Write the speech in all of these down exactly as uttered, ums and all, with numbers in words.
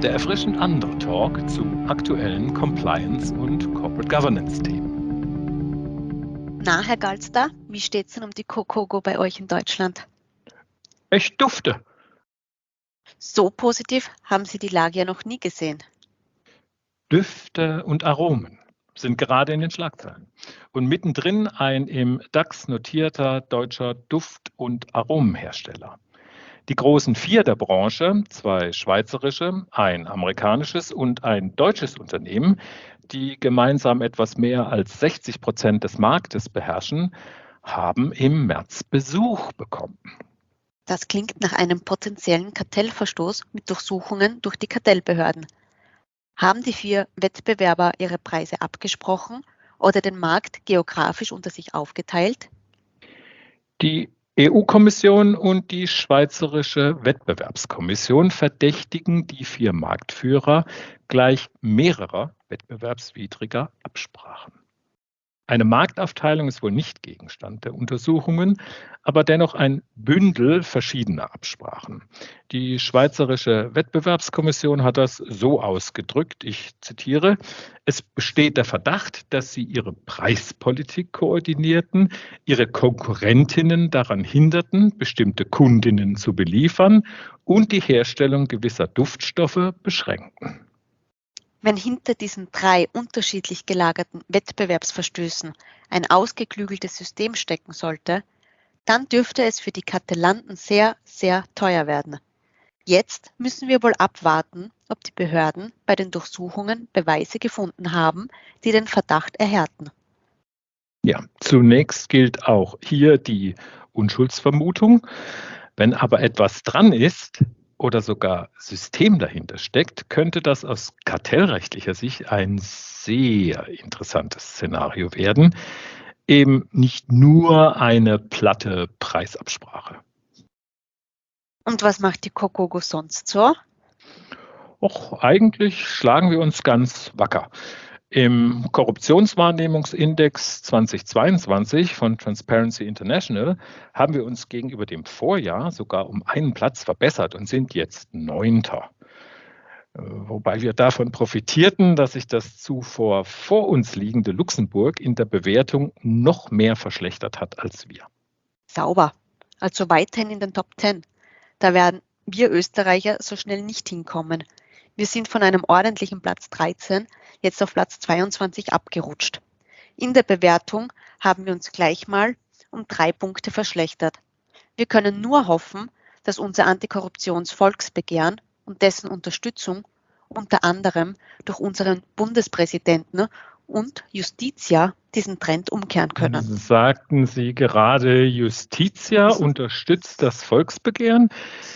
Der erfrischend andere Talk zu aktuellen Compliance- und Corporate Governance-Themen. Na, Herr Galster, wie steht's denn um die CoCoGo bei euch in Deutschland? Ich dufte. So positiv haben Sie die Lage ja noch nie gesehen. Düfte und Aromen sind gerade in den Schlagzeilen. Und mittendrin ein im DAX notierter deutscher Duft- und Aromenhersteller. Die großen vier der Branche, zwei schweizerische, ein amerikanisches und ein deutsches Unternehmen, die gemeinsam etwas mehr als sechzig Prozent des Marktes beherrschen, haben im März Besuch bekommen. Das klingt nach einem potenziellen Kartellverstoß mit Durchsuchungen durch die Kartellbehörden. Haben die vier Wettbewerber ihre Preise abgesprochen oder den Markt geografisch unter sich aufgeteilt? Die E U-Kommission und die Schweizerische Wettbewerbskommission verdächtigen die vier Marktführer gleich mehrerer wettbewerbswidriger Absprachen. Eine Marktaufteilung ist wohl nicht Gegenstand der Untersuchungen, aber dennoch ein Bündel verschiedener Absprachen. Die Schweizerische Wettbewerbskommission hat das so ausgedrückt, ich zitiere: Es besteht der Verdacht, dass sie ihre Preispolitik koordinierten, ihre Konkurrentinnen daran hinderten, bestimmte Kundinnen zu beliefern und die Herstellung gewisser Duftstoffe beschränkten. Wenn hinter diesen drei unterschiedlich gelagerten Wettbewerbsverstößen ein ausgeklügeltes System stecken sollte, dann dürfte es für die Kartellanten sehr, sehr teuer werden. Jetzt müssen wir wohl abwarten, ob die Behörden bei den Durchsuchungen Beweise gefunden haben, die den Verdacht erhärten. Ja, zunächst gilt auch hier die Unschuldsvermutung. Wenn aber etwas dran ist oder sogar System dahinter steckt, könnte das aus kartellrechtlicher Sicht ein sehr interessantes Szenario werden. Eben nicht nur eine platte Preisabsprache. Und was macht die CoCoGo sonst so? Och, eigentlich schlagen wir uns ganz wacker. Im Korruptionswahrnehmungsindex zweitausendzweiundzwanzig von Transparency International haben wir uns gegenüber dem Vorjahr sogar um einen Platz verbessert und sind jetzt Neunter. Wobei wir davon profitierten, dass sich das zuvor vor uns liegende Luxemburg in der Bewertung noch mehr verschlechtert hat als wir. Sauber, also weiterhin in den Top zehn. Da werden wir Österreicher so schnell nicht hinkommen. Wir sind von einem ordentlichen Platz dreizehn jetzt auf Platz zweiundzwanzig abgerutscht. In der Bewertung haben wir uns gleich mal um drei Punkte verschlechtert. Wir können nur hoffen, dass unser Antikorruptionsvolksbegehren und dessen Unterstützung unter anderem durch unseren Bundespräsidenten und Justitia diesen Trend umkehren können. Sagten Sie gerade, Justitia unterstützt das Volksbegehren?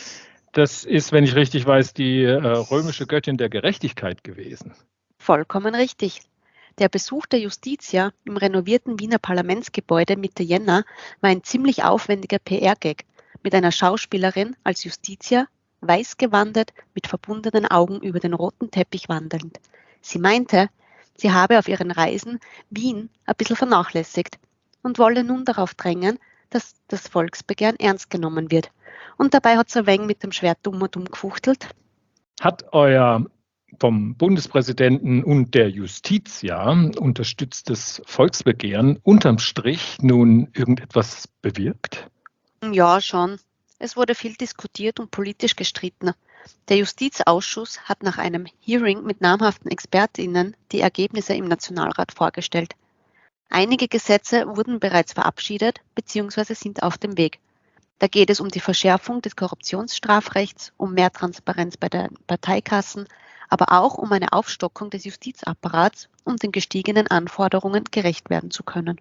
Das ist, wenn ich richtig weiß, die äh, römische Göttin der Gerechtigkeit gewesen. Vollkommen richtig. Der Besuch der Justitia im renovierten Wiener Parlamentsgebäude Mitte Jänner war ein ziemlich aufwendiger P R-Gag mit einer Schauspielerin als Justitia, weiß gewandet, mit verbundenen Augen über den roten Teppich wandelnd. Sie meinte, sie habe auf ihren Reisen Wien ein bisschen vernachlässigt und wolle nun darauf drängen, dass das Volksbegehren ernst genommen wird. Und dabei hat sie ein wenig mit dem Schwert dumm und dumm gefuchtelt. Hat euer vom Bundespräsidenten und der Justitia unterstütztes Volksbegehren unterm Strich nun irgendetwas bewirkt? Ja, schon. Es wurde viel diskutiert und politisch gestritten. Der Justizausschuss hat nach einem Hearing mit namhaften ExpertInnen die Ergebnisse im Nationalrat vorgestellt. Einige Gesetze wurden bereits verabschiedet bzw. sind auf dem Weg. Da geht es um die Verschärfung des Korruptionsstrafrechts, um mehr Transparenz bei den Parteikassen, aber auch um eine Aufstockung des Justizapparats, um den gestiegenen Anforderungen gerecht werden zu können.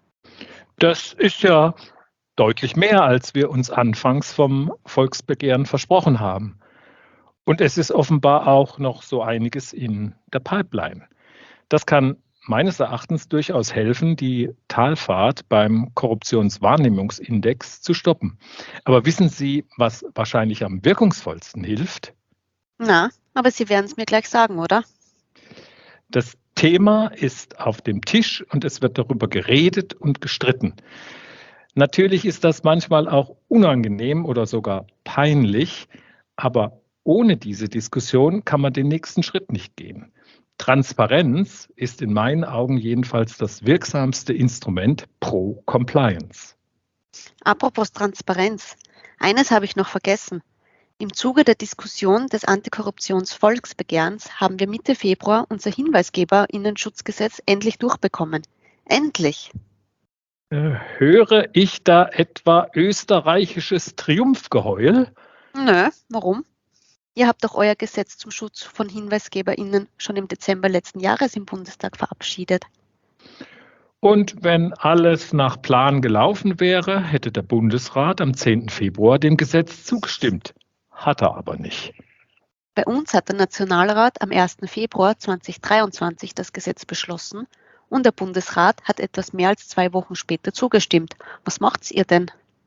Das ist ja deutlich mehr, als wir uns anfangs vom Volksbegehren versprochen haben. Und es ist offenbar auch noch so einiges in der Pipeline. Das kann meines Erachtens durchaus helfen, die Talfahrt beim Korruptionswahrnehmungsindex zu stoppen. Aber wissen Sie, was wahrscheinlich am wirkungsvollsten hilft? Na, aber Sie werden es mir gleich sagen, oder? Das Thema ist auf dem Tisch und es wird darüber geredet und gestritten. Natürlich ist das manchmal auch unangenehm oder sogar peinlich, aber Ohne diese Diskussion kann man den nächsten Schritt nicht gehen. Transparenz ist in meinen Augen jedenfalls das wirksamste Instrument pro Compliance. Apropos Transparenz. Eines habe ich noch vergessen. Im Zuge der Diskussion des Antikorruptionsvolksbegehrens haben wir Mitte Februar unser Hinweisgeberinnenschutzgesetz endlich durchbekommen. Endlich! Äh, höre ich da etwa österreichisches Triumphgeheul? Nö, warum? Ihr habt doch euer Gesetz zum Schutz von HinweisgeberInnen schon im Dezember letzten Jahres im Bundestag verabschiedet. Und wenn alles nach Plan gelaufen wäre, hätte der Bundesrat am zehnten Februar dem Gesetz zugestimmt. Hat er aber nicht. Bei uns hat der Nationalrat am ersten Februar zweitausenddreiundzwanzig das Gesetz beschlossen und der Bundesrat hat etwas mehr als zwei Wochen später zugestimmt. Was macht's ihr denn?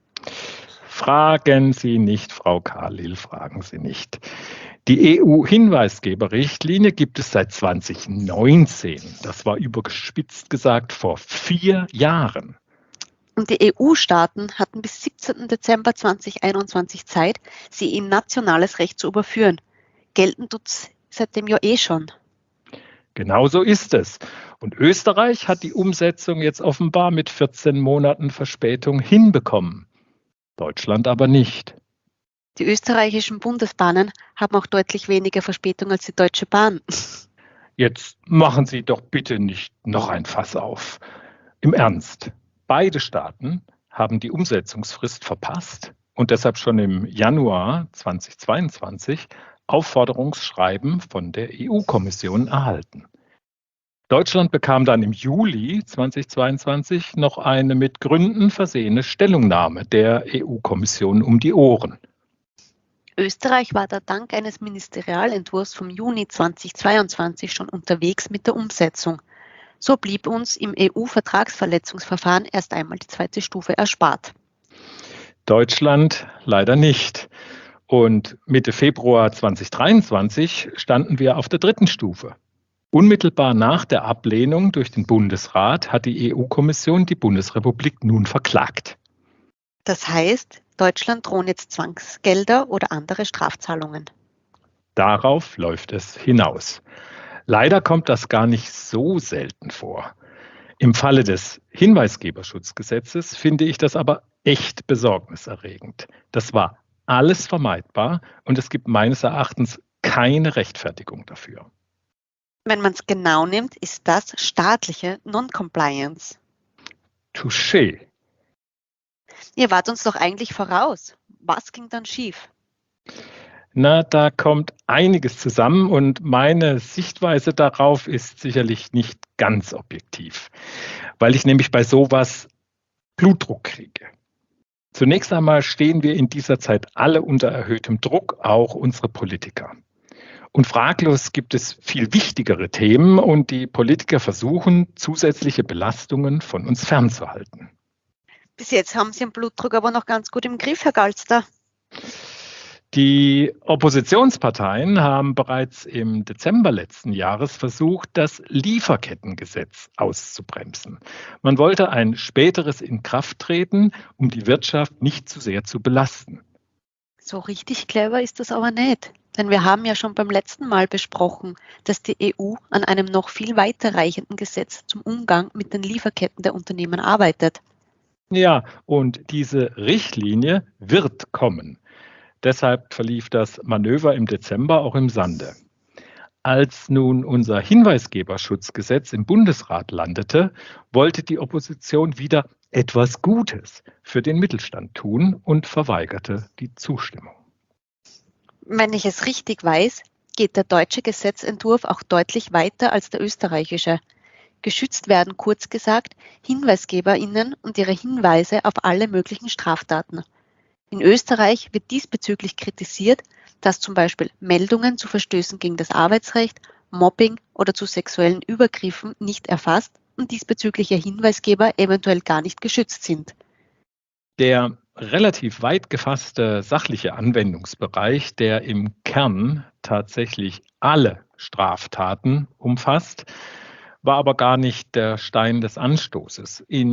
Fragen Sie nicht, Frau Khalil, fragen Sie nicht. Die E U-Hinweisgeberrichtlinie gibt es seit zweitausendneunzehn. Das war übergespitzt gesagt vor vier Jahren. Und die E U-Staaten hatten bis siebzehnten Dezember zweitausendeinundzwanzig Zeit, sie in nationales Recht zu überführen. Gelten tut's seitdem ja eh schon. Genau so ist es. Und Österreich hat die Umsetzung jetzt offenbar mit vierzehn Monaten Verspätung hinbekommen. Deutschland aber nicht. Die österreichischen Bundesbahnen haben auch deutlich weniger Verspätung als die Deutsche Bahn. Jetzt machen Sie doch bitte nicht noch ein Fass auf. Im Ernst, beide Staaten haben die Umsetzungsfrist verpasst und deshalb schon im Januar zweitausendzweiundzwanzig Aufforderungsschreiben von der E U-Kommission erhalten. Deutschland bekam dann im Juli zweitausendzweiundzwanzig noch eine mit Gründen versehene Stellungnahme der E U-Kommission um die Ohren. Österreich war da dank eines Ministerialentwurfs vom Juni zweitausendzweiundzwanzig schon unterwegs mit der Umsetzung. So blieb uns im E U-Vertragsverletzungsverfahren erst einmal die zweite Stufe erspart. Deutschland leider nicht. Und Mitte Februar zweitausenddreiundzwanzig standen wir auf der dritten Stufe. Unmittelbar nach der Ablehnung durch den Bundesrat hat die E U-Kommission die Bundesrepublik nun verklagt. Das heißt, Deutschland drohen jetzt Zwangsgelder oder andere Strafzahlungen. Darauf läuft es hinaus. Leider kommt das gar nicht so selten vor. Im Falle des Hinweisgeberschutzgesetzes finde ich das aber echt besorgniserregend. Das war alles vermeidbar und es gibt meines Erachtens keine Rechtfertigung dafür. Wenn man es genau nimmt, ist das staatliche Non-Compliance. Touché. Ihr wart uns doch eigentlich voraus. Was ging dann schief? Na, da kommt einiges zusammen und meine Sichtweise darauf ist sicherlich nicht ganz objektiv, weil ich nämlich bei sowas Blutdruck kriege. Zunächst einmal stehen wir in dieser Zeit alle unter erhöhtem Druck, auch unsere Politiker. Und fraglos gibt es viel wichtigere Themen und die Politiker versuchen, zusätzliche Belastungen von uns fernzuhalten. Bis jetzt haben Sie den Blutdruck aber noch ganz gut im Griff, Herr Galster. Die Oppositionsparteien haben bereits im Dezember letzten Jahres versucht, das Lieferkettengesetz auszubremsen. Man wollte ein späteres Inkrafttreten, um die Wirtschaft nicht zu sehr zu belasten. So richtig clever ist das aber nicht. Denn wir haben ja schon beim letzten Mal besprochen, dass die E U an einem noch viel weiterreichenden Gesetz zum Umgang mit den Lieferketten der Unternehmen arbeitet. Ja, und diese Richtlinie wird kommen. Deshalb verlief das Manöver im Dezember auch im Sande. Als nun unser Hinweisgeberschutzgesetz im Bundesrat landete, wollte die Opposition wieder etwas Gutes für den Mittelstand tun und verweigerte die Zustimmung. Wenn ich es richtig weiß, geht der deutsche Gesetzentwurf auch deutlich weiter als der österreichische. Geschützt werden, kurz gesagt, HinweisgeberInnen und ihre Hinweise auf alle möglichen Straftaten. In Österreich wird diesbezüglich kritisiert, dass zum Beispiel Meldungen zu Verstößen gegen das Arbeitsrecht, Mobbing oder zu sexuellen Übergriffen nicht erfasst und diesbezügliche Hinweisgeber eventuell gar nicht geschützt sind. Der relativ weit gefasste sachliche Anwendungsbereich, der im Kern tatsächlich alle Straftaten umfasst, war aber gar nicht der Stein des Anstoßes. In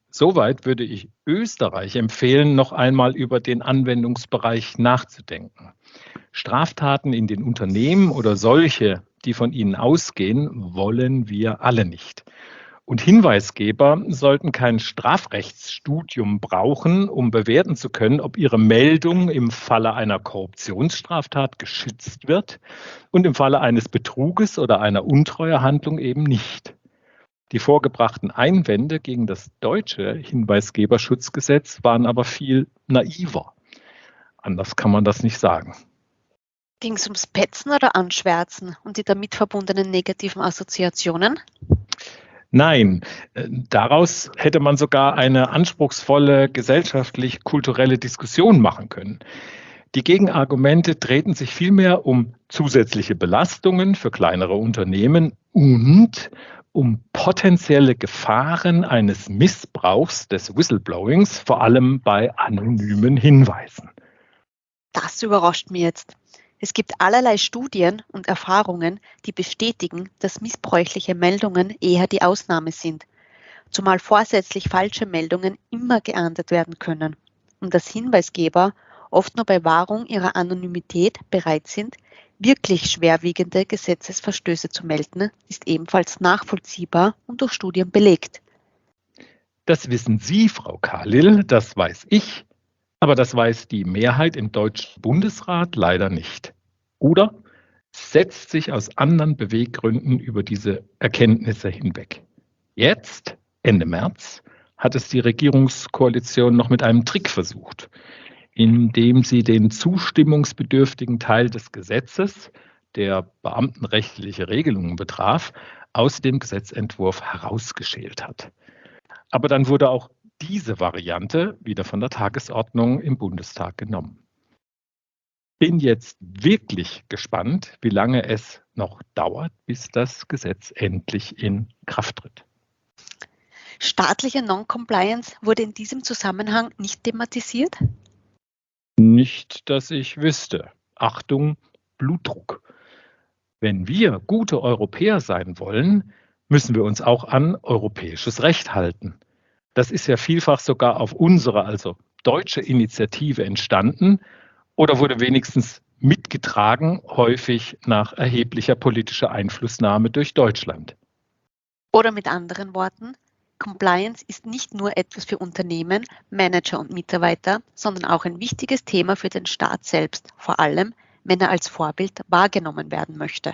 Soweit würde ich Österreich empfehlen, noch einmal über den Anwendungsbereich nachzudenken. Straftaten in den Unternehmen oder solche, die von ihnen ausgehen, wollen wir alle nicht. Und Hinweisgeber sollten kein Strafrechtsstudium brauchen, um bewerten zu können, ob ihre Meldung im Falle einer Korruptionsstraftat geschützt wird und im Falle eines Betruges oder einer Untreuehandlung eben nicht. Die vorgebrachten Einwände gegen das deutsche Hinweisgeberschutzgesetz waren aber viel naiver. Anders kann man das nicht sagen. Ging es ums Petzen oder Anschwärzen und die damit verbundenen negativen Assoziationen? Nein, daraus hätte man sogar eine anspruchsvolle gesellschaftlich-kulturelle Diskussion machen können. Die Gegenargumente drehten sich vielmehr um zusätzliche Belastungen für kleinere Unternehmen und um potenzielle Gefahren eines Missbrauchs des Whistleblowings, vor allem bei anonymen Hinweisen. Das überrascht mich jetzt. Es gibt allerlei Studien und Erfahrungen, die bestätigen, dass missbräuchliche Meldungen eher die Ausnahme sind, zumal vorsätzlich falsche Meldungen immer geahndet werden können und dass Hinweisgeber oft nur bei Wahrung ihrer Anonymität bereit sind, wirklich schwerwiegende Gesetzesverstöße zu melden, ist ebenfalls nachvollziehbar und durch Studien belegt. Das wissen Sie, Frau Kalil, das weiß ich. Aber das weiß die Mehrheit im Deutschen Bundesrat leider nicht. Oder setzt sich aus anderen Beweggründen über diese Erkenntnisse hinweg. Jetzt, Ende März, hat es die Regierungskoalition noch mit einem Trick versucht, indem sie den zustimmungsbedürftigen Teil des Gesetzes, der beamtenrechtliche Regelungen betraf, aus dem Gesetzentwurf herausgeschält hat. Aber dann wurde auch diese Variante wieder von der Tagesordnung im Bundestag genommen. Bin jetzt wirklich gespannt, wie lange es noch dauert, bis das Gesetz endlich in Kraft tritt. Staatliche Non-Compliance wurde in diesem Zusammenhang nicht thematisiert? Nicht, dass ich wüsste. Achtung, Blutdruck. Wenn wir gute Europäer sein wollen, müssen wir uns auch an europäisches Recht halten. Das ist ja vielfach sogar auf unsere, also deutsche Initiative entstanden oder wurde wenigstens mitgetragen, häufig nach erheblicher politischer Einflussnahme durch Deutschland. Oder mit anderen Worten, Compliance ist nicht nur etwas für Unternehmen, Manager und Mitarbeiter, sondern auch ein wichtiges Thema für den Staat selbst, vor allem, wenn er als Vorbild wahrgenommen werden möchte.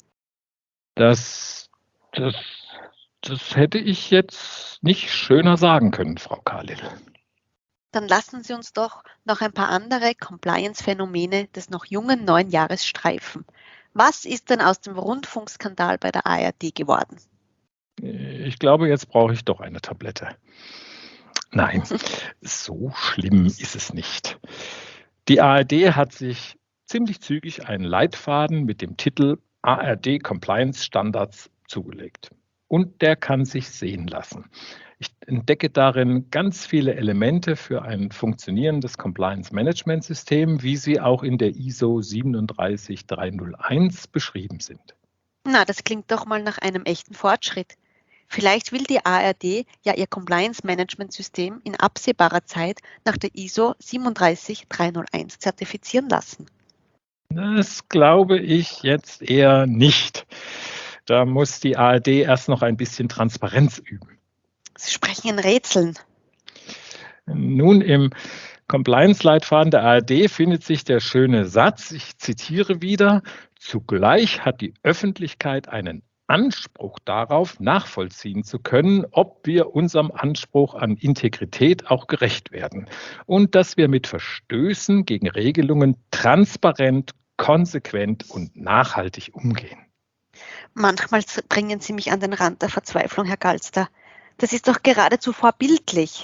Das, das, das hätte ich jetzt nicht schöner sagen können, Frau Kalil. Dann lassen Sie uns doch noch ein paar andere Compliance-Phänomene des noch jungen neuen Jahres streifen. Was ist denn aus dem Rundfunkskandal bei der A R D geworden? Ich glaube, jetzt brauche ich doch eine Tablette. Nein, so schlimm ist es nicht. Die A R D hat sich ziemlich zügig einen Leitfaden mit dem Titel A R D Compliance Standards zugelegt. Und der kann sich sehen lassen. Ich entdecke darin ganz viele Elemente für ein funktionierendes Compliance-Management-System, wie sie auch in der I S O drei sieben drei null eins beschrieben sind. Na, das klingt doch mal nach einem echten Fortschritt. Vielleicht will die A R D ja ihr Compliance-Management-System in absehbarer Zeit nach der I S O drei sieben drei null eins zertifizieren lassen. Das glaube ich jetzt eher nicht. Da muss die A R D erst noch ein bisschen Transparenz üben. Sie sprechen in Rätseln. Nun, im Compliance-Leitfaden der A R D findet sich der schöne Satz, ich zitiere wieder, zugleich hat die Öffentlichkeit einen Anspruch darauf, nachvollziehen zu können, ob wir unserem Anspruch an Integrität auch gerecht werden und dass wir mit Verstößen gegen Regelungen transparent, konsequent und nachhaltig umgehen. Manchmal bringen Sie mich an den Rand der Verzweiflung, Herr Galster. Das ist doch geradezu vorbildlich.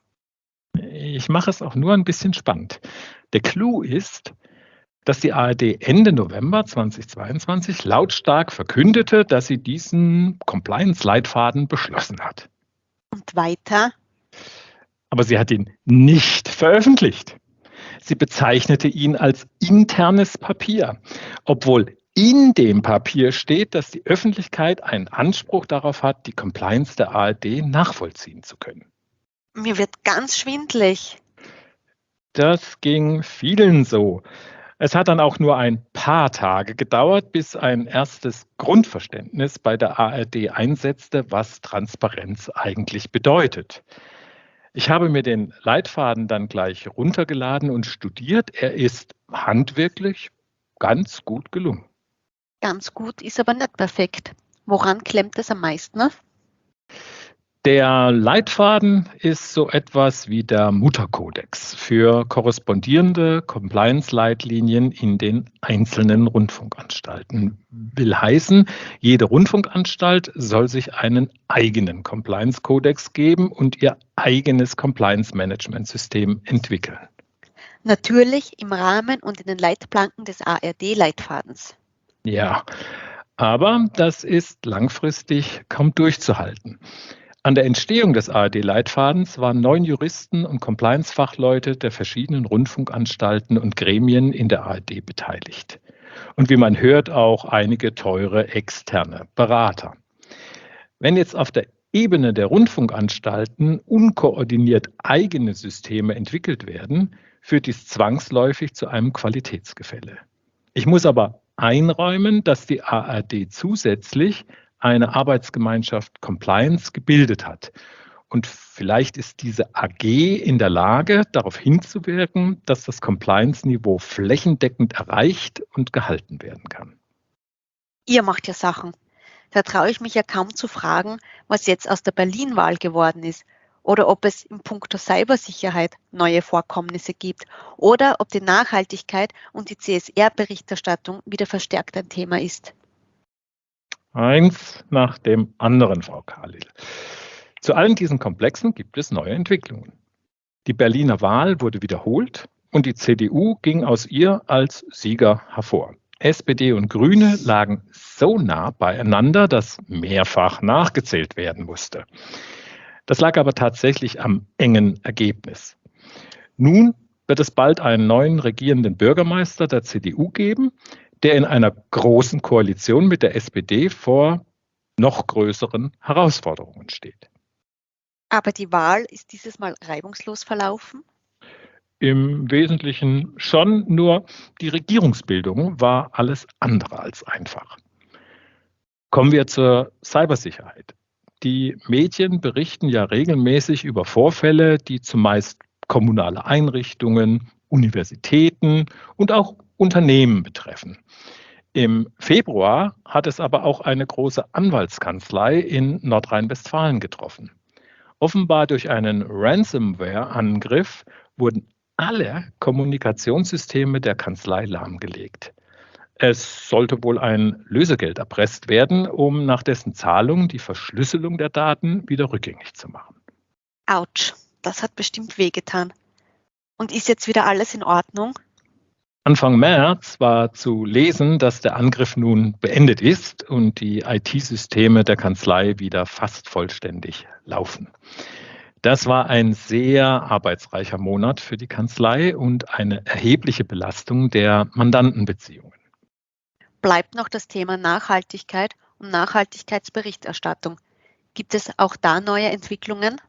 Ich mache es auch nur ein bisschen spannend. Der Clou ist, dass die A R D Ende November zweitausendzweiundzwanzig lautstark verkündete, dass sie diesen Compliance-Leitfaden beschlossen hat. Und weiter? Aber sie hat ihn nicht veröffentlicht. Sie bezeichnete ihn als internes Papier, obwohl in dem Papier steht, dass die Öffentlichkeit einen Anspruch darauf hat, die Compliance der A R D nachvollziehen zu können. Mir wird ganz schwindlig. Das ging vielen so. Es hat dann auch nur ein paar Tage gedauert, bis ein erstes Grundverständnis bei der A R D einsetzte, was Transparenz eigentlich bedeutet. Ich habe mir den Leitfaden dann gleich runtergeladen und studiert. Er ist handwerklich ganz gut gelungen. Ganz gut ist aber nicht perfekt. Woran klemmt es am meisten? Der Leitfaden ist so etwas wie der Mutterkodex für korrespondierende Compliance-Leitlinien in den einzelnen Rundfunkanstalten. Will heißen, jede Rundfunkanstalt soll sich einen eigenen Compliance-Kodex geben und ihr eigenes Compliance-Management-System entwickeln. Natürlich im Rahmen und in den Leitplanken des A R D-Leitfadens. Ja, aber das ist langfristig kaum durchzuhalten. An der Entstehung des A R D-Leitfadens waren neun Juristen und Compliance-Fachleute der verschiedenen Rundfunkanstalten und Gremien in der A R D beteiligt. Und wie man hört, auch einige teure externe Berater. Wenn jetzt auf der Ebene der Rundfunkanstalten unkoordiniert eigene Systeme entwickelt werden, führt dies zwangsläufig zu einem Qualitätsgefälle. Ich muss aber einräumen, dass die A R D zusätzlich eine Arbeitsgemeinschaft Compliance gebildet hat. Und vielleicht ist diese A G in der Lage, darauf hinzuwirken, dass das Compliance-Niveau flächendeckend erreicht und gehalten werden kann. Ihr macht ja Sachen. Da traue ich mich ja kaum zu fragen, was jetzt aus der Berlin-Wahl geworden ist oder ob es in puncto Cybersicherheit neue Vorkommnisse gibt oder ob die Nachhaltigkeit und die C S R-Berichterstattung wieder verstärkt ein Thema ist. Eins nach dem anderen, Frau Khalil. Zu allen diesen Komplexen gibt es neue Entwicklungen. Die Berliner Wahl wurde wiederholt und die C D U ging aus ihr als Sieger hervor. S P D und Grüne lagen so nah beieinander, dass mehrfach nachgezählt werden musste. Das lag aber tatsächlich am engen Ergebnis. Nun wird es bald einen neuen regierenden Bürgermeister der C D U geben, der in einer großen Koalition mit der S P D vor noch größeren Herausforderungen steht. Aber die Wahl ist dieses Mal reibungslos verlaufen? Im Wesentlichen schon, nur die Regierungsbildung war alles andere als einfach. Kommen wir zur Cybersicherheit. Die Medien berichten ja regelmäßig über Vorfälle, die zumeist kommunale Einrichtungen, Universitäten und auch Unternehmen betreffen. Im Februar hat es aber auch eine große Anwaltskanzlei in Nordrhein-Westfalen getroffen. Offenbar durch einen Ransomware-Angriff wurden alle Kommunikationssysteme der Kanzlei lahmgelegt. Es sollte wohl ein Lösegeld erpresst werden, um nach dessen Zahlung die Verschlüsselung der Daten wieder rückgängig zu machen. Autsch, das hat bestimmt wehgetan. Und ist jetzt wieder alles in Ordnung? Anfang März war zu lesen, dass der Angriff nun beendet ist und die I T-Systeme der Kanzlei wieder fast vollständig laufen. Das war ein sehr arbeitsreicher Monat für die Kanzlei und eine erhebliche Belastung der Mandantenbeziehungen. Bleibt noch das Thema Nachhaltigkeit und Nachhaltigkeitsberichterstattung. Gibt es auch da neue Entwicklungen?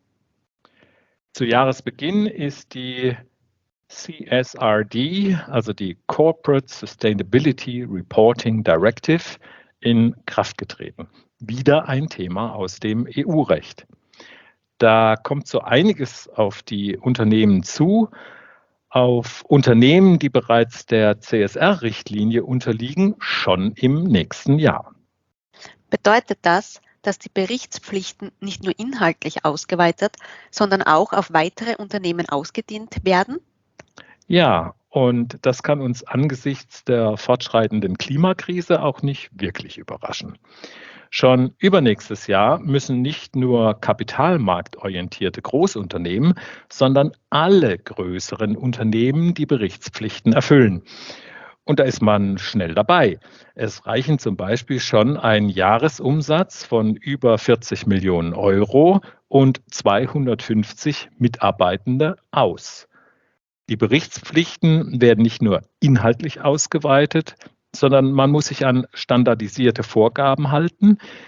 Zu Jahresbeginn ist die C S R D, also die Corporate Sustainability Reporting Directive, in Kraft getreten. Wieder ein Thema aus dem E U-Recht. Da kommt so einiges auf die Unternehmen zu. Auf Unternehmen, die bereits der C S R-Richtlinie unterliegen, schon im nächsten Jahr. Bedeutet das, dass die Berichtspflichten nicht nur inhaltlich ausgeweitet, sondern auch auf weitere Unternehmen ausgedehnt werden? Ja, und das kann uns angesichts der fortschreitenden Klimakrise auch nicht wirklich überraschen. Schon übernächstes Jahr müssen nicht nur kapitalmarktorientierte Großunternehmen, sondern alle größeren Unternehmen die Berichtspflichten erfüllen. Und da ist man schnell dabei. Es reichen zum Beispiel schon ein Jahresumsatz von über vierzig Millionen Euro und zweihundertfünfzig Mitarbeitende aus. Die Berichtspflichten werden nicht nur inhaltlich ausgeweitet, sondern man muss sich an standardisierte Vorgaben halten,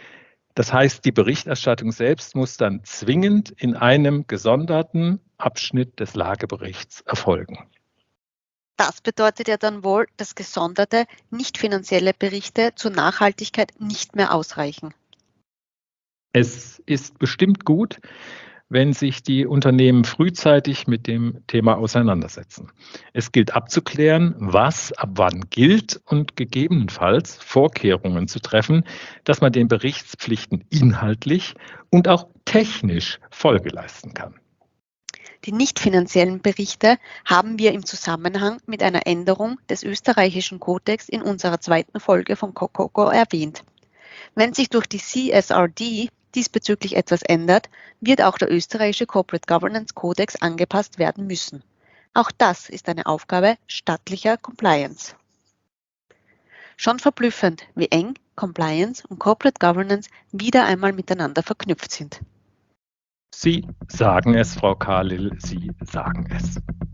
Das heißt, die Berichterstattung selbst muss dann zwingend in einem gesonderten Abschnitt des Lageberichts erfolgen. Das bedeutet ja dann wohl, dass gesonderte, nicht finanzielle Berichte zur Nachhaltigkeit nicht mehr ausreichen. Es ist bestimmt gut, wenn sich die Unternehmen frühzeitig mit dem Thema auseinandersetzen. Es gilt abzuklären, was ab wann gilt und gegebenenfalls Vorkehrungen zu treffen, dass man den Berichtspflichten inhaltlich und auch technisch Folge leisten kann. Die nicht finanziellen Berichte haben wir im Zusammenhang mit einer Änderung des österreichischen Kodex in unserer zweiten Folge von COCOCO erwähnt. Wenn sich durch die C S R D diesbezüglich etwas ändert, wird auch der österreichische Corporate Governance Kodex angepasst werden müssen. Auch das ist eine Aufgabe staatlicher Compliance. Schon verblüffend, wie eng Compliance und Corporate Governance wieder einmal miteinander verknüpft sind. Sie sagen es, Frau Kahlil, Sie sagen es.